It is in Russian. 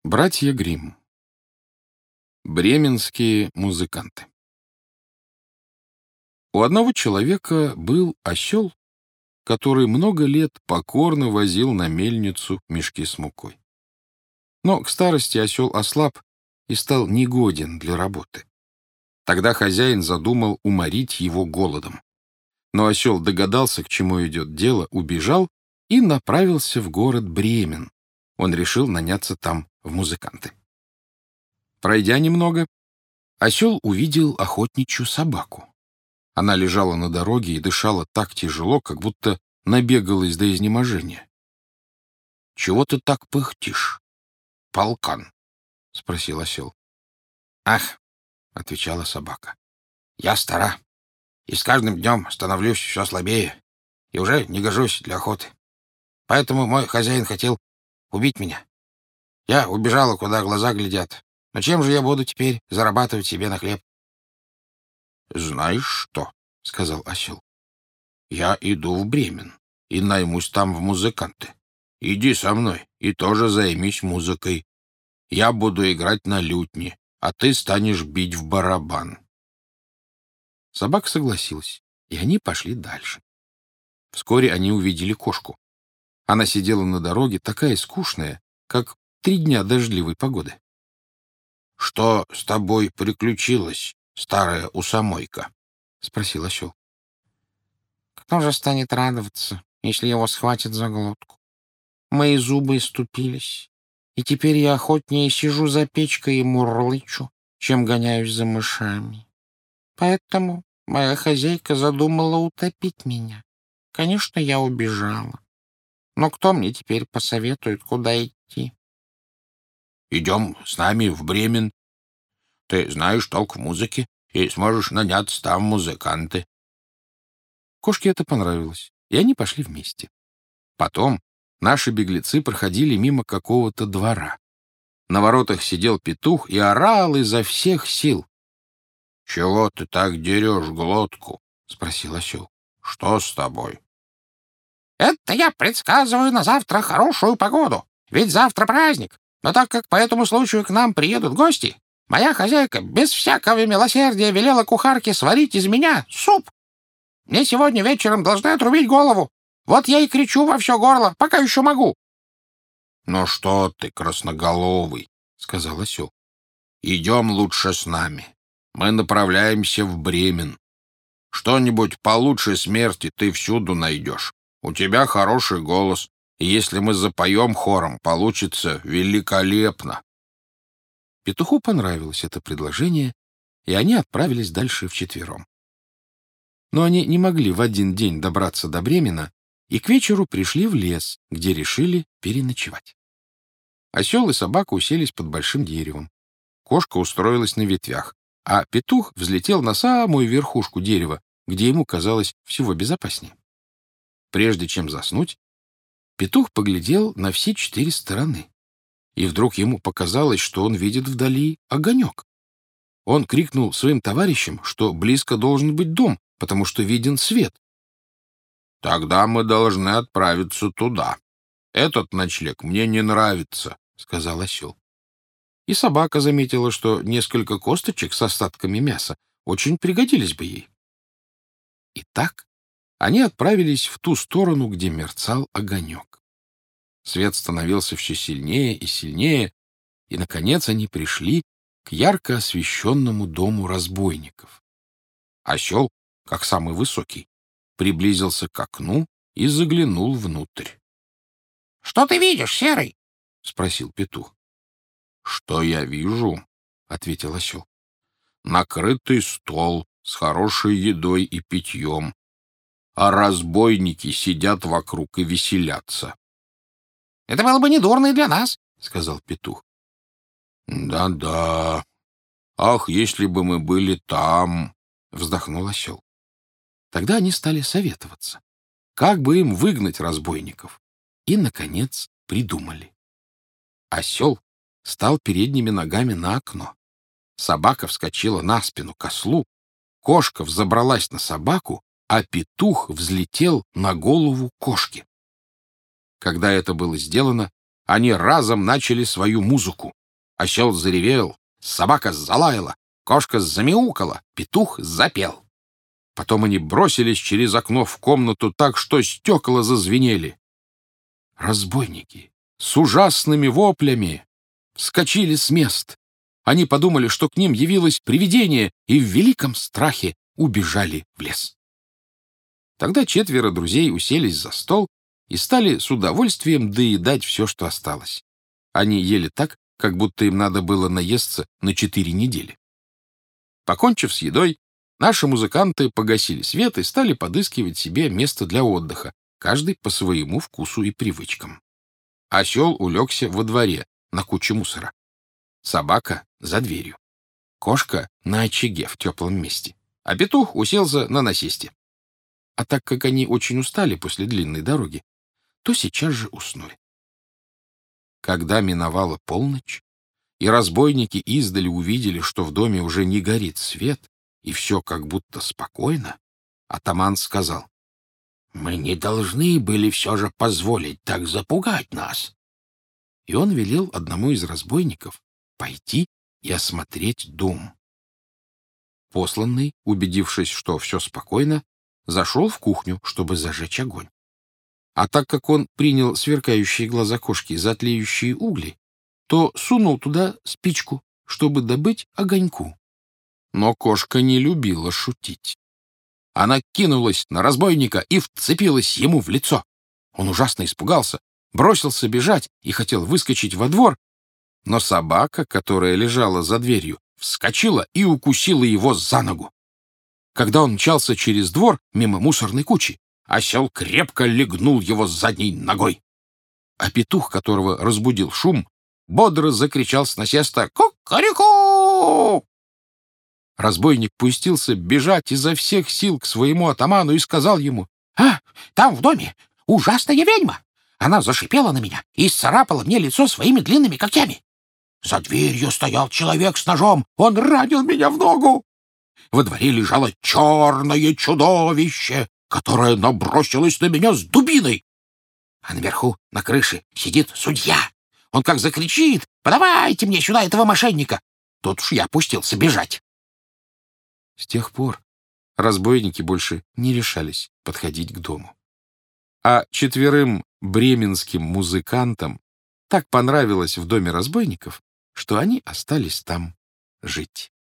Братья Гримм. Бременские музыканты. У одного человека был осел, который много лет покорно возил на мельницу мешки с мукой. Но к старости осел ослаб и стал негоден для работы. Тогда хозяин задумал уморить его голодом. Но осел догадался, к чему идет дело, убежал и направился в город Бремен. Он решил наняться там в музыканты. Пройдя немного, осел увидел охотничью собаку. Она лежала на дороге и дышала так тяжело, как будто набегалась до изнеможения. — Чего ты так пыхтишь, полкан? — спросил осел. — Ах, — отвечала собака, — я стара, и с каждым днем становлюсь все слабее, и уже не гожусь для охоты. Поэтому мой хозяин хотел убить меня. Я убежала, куда глаза глядят. Но чем же я буду теперь зарабатывать себе на хлеб? — Знаешь что, — сказал осел, — я иду в Бремен и наймусь там в музыканты. Иди со мной и тоже займись музыкой. Я буду играть на лютне, а ты станешь бить в барабан. Собака согласилась, и они пошли дальше. Вскоре они увидели кошку. Она сидела на дороге, такая скучная, как 3 дня дождливой погоды. — Что с тобой приключилось, старая усомойка? — спросил осел. — Кто же станет радоваться, если его схватят за глотку? Мои зубы иступились, и теперь я охотнее сижу за печкой и мурлычу, чем гоняюсь за мышами. Поэтому моя хозяйка задумала утопить меня. Конечно, я убежала. Но кто мне теперь посоветует, куда идти? — Идем с нами в Бремен. Ты знаешь толк в музыке и сможешь наняться там музыканты. Кошке это понравилось, и они пошли вместе. Потом наши беглецы проходили мимо какого-то двора. На воротах сидел петух и орал изо всех сил. — Чего ты так дерешь глотку? — спросил осел. — Что с тобой? — Это я предсказываю на завтра хорошую погоду, ведь завтра праздник. Но так как по этому случаю к нам приедут гости, моя хозяйка без всякого милосердия велела кухарке сварить из меня суп. Мне сегодня вечером должны отрубить голову. Вот я и кричу во все горло, пока еще могу. — Ну что ты, красноголовый, — сказал осел. — Идем лучше с нами. Мы направляемся в Бремен. Что-нибудь получше смерти ты всюду найдешь. У тебя хороший голос, и если мы запоем хором, получится великолепно. Петуху понравилось это предложение, и они отправились дальше вчетвером. Но они не могли в один день добраться до Бремена, и к вечеру пришли в лес, где решили переночевать. Осел и собака уселись под большим деревом. Кошка устроилась на ветвях, а петух взлетел на самую верхушку дерева, где ему казалось всего безопаснее. Прежде чем заснуть, петух поглядел на все 4 стороны, и вдруг ему показалось, что он видит вдали огонек. Он крикнул своим товарищам, что близко должен быть дом, потому что виден свет. — Тогда мы должны отправиться туда. Этот ночлег мне не нравится, — сказал осел. И собака заметила, что несколько косточек с остатками мяса очень пригодились бы ей. Итак, они отправились в ту сторону, где мерцал огонек. Свет становился все сильнее и сильнее, и, наконец, они пришли к ярко освещенному дому разбойников. Осел, как самый высокий, приблизился к окну и заглянул внутрь. — Что ты видишь, Серый? — спросил петух. — Что я вижу? — ответил осел. — Накрытый стол с хорошей едой и питьем, а разбойники сидят вокруг и веселятся. — Это было бы недурно и для нас, — сказал петух. — Да-да. Ах, если бы мы были там, — вздохнул осел. Тогда они стали советоваться, как бы им выгнать разбойников, и, наконец, придумали. Осел стал передними ногами на окно. Собака вскочила на спину к ослу, кошка взобралась на собаку, а петух взлетел на голову кошки. Когда это было сделано, они разом начали свою музыку, Осел заревел, собака залаяла, кошка замяукала, петух запел. Потом они бросились через окно в комнату так, что стекла зазвенели. Разбойники с ужасными воплями вскочили с мест. Они подумали, что к ним явилось привидение, и в великом страхе убежали в лес. Тогда 4 друзей уселись за стол и стали с удовольствием доедать все, что осталось. Они ели так, как будто им надо было наесться на 4 недели. Покончив с едой, наши музыканты погасили свет и стали подыскивать себе место для отдыха, каждый по своему вкусу и привычкам. Осел улегся во дворе на куче мусора. Собака — за дверью. Кошка — на очаге в теплом месте. А петух уселся на насесте. А так как они очень устали после длинной дороги, то сейчас же уснули. Когда миновала полночь, и разбойники издали увидели, что в доме уже не горит свет, и все как будто спокойно, атаман сказал: «Мы не должны были все же позволить так запугать нас». И он велел одному из разбойников пойти и осмотреть дом. Посланный, убедившись, что все спокойно, зашел в кухню, чтобы зажечь огонь. А так как он принял сверкающие глаза кошки за тлеющие угли, то сунул туда спичку, чтобы добыть огоньку. Но кошка не любила шутить. Она кинулась на разбойника и вцепилась ему в лицо. Он ужасно испугался, бросился бежать и хотел выскочить во двор, но собака, которая лежала за дверью, вскочила и укусила его за ногу. Когда он мчался через двор мимо мусорной кучи, осел крепко легнул его задней ногой. А петух, которого разбудил шум, бодро закричал с насеста: «Ку-ку-ку!». Разбойник пустился бежать изо всех сил к своему атаману и сказал ему: «Там в доме ужасная ведьма! Она зашипела на меня и исцарапала мне лицо своими длинными когтями. За дверью стоял человек с ножом, он ранил меня в ногу. Во дворе лежало черное чудовище, которое набросилось на меня с дубиной. А наверху, на крыше, сидит судья. Он как закричит: «Подавайте мне сюда этого мошенника!» Тут уж я пустился бежать». С тех пор разбойники больше не решались подходить к дому. А 4 бременским музыкантам так понравилось в доме разбойников, что они остались там жить.